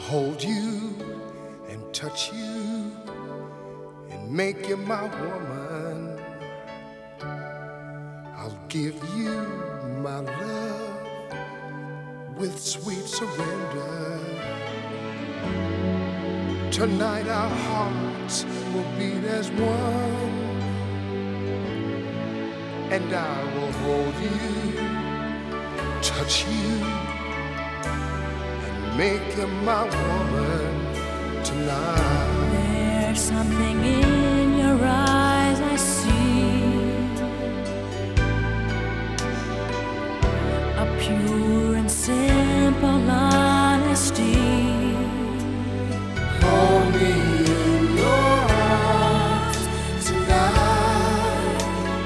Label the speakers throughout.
Speaker 1: hold you and touch you and make you my woman. I'll give you my love with sweet surrender. Tonight our hearts will beat as one, and I will hold you, touch you, and make you my woman tonight.
Speaker 2: There's something in your eyes I see, a pure and simple honesty.
Speaker 1: Hold me in your arms tonight.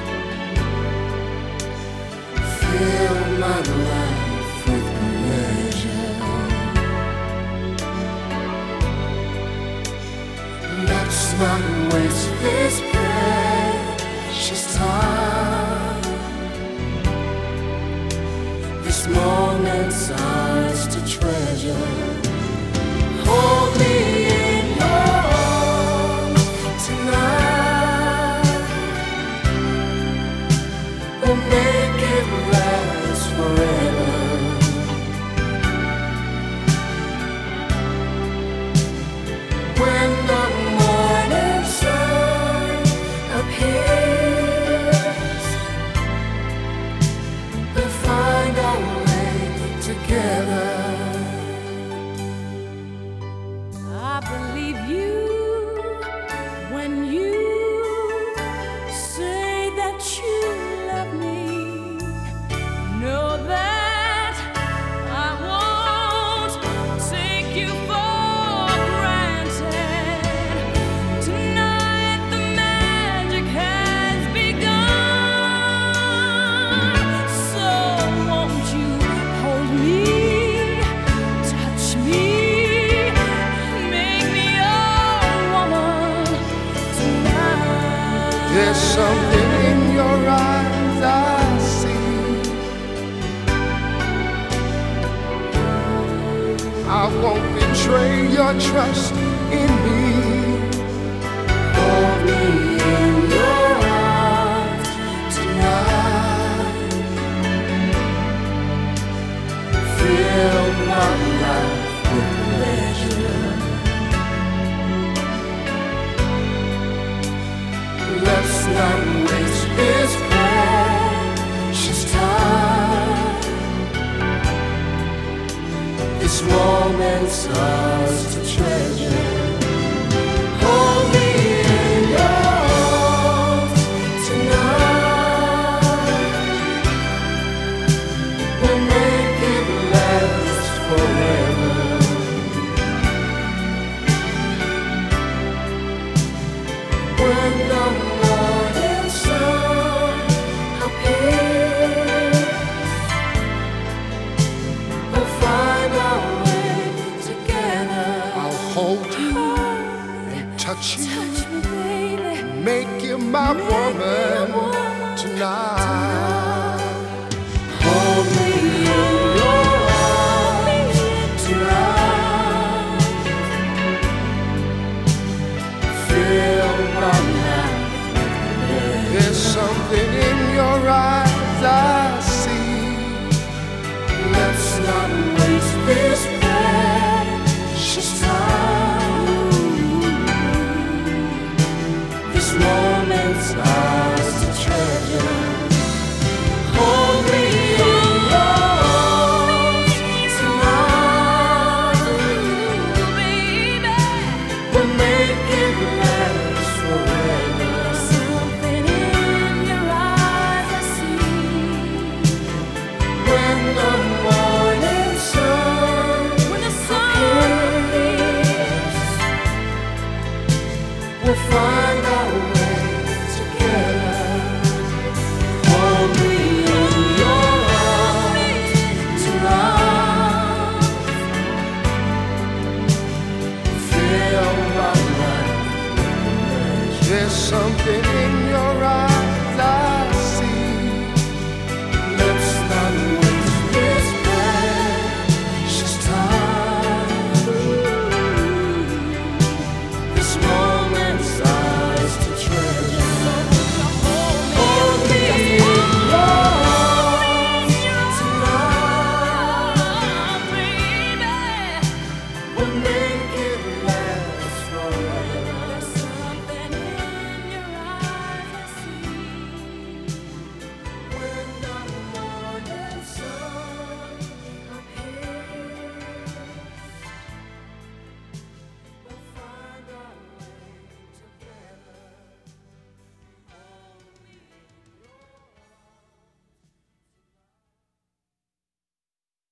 Speaker 1: Fill my life with pleasure. Let's not waste this precious time. This moment's ours to treasure. Hold me in your arms tonight. We'll make it last forever. When the morning sun appears, we'll find our way together.
Speaker 2: I believe you when you say that you love me. Know that I won't take you for granted. Tonight the magic has begun. So won't you hold me, touch me,
Speaker 1: there's something in your eyes I see. I won't betray your trust in me. Hold me in your arms tonight. Fill my life with pleasure. Let's not waste this precious time. This moment's ours to treasure.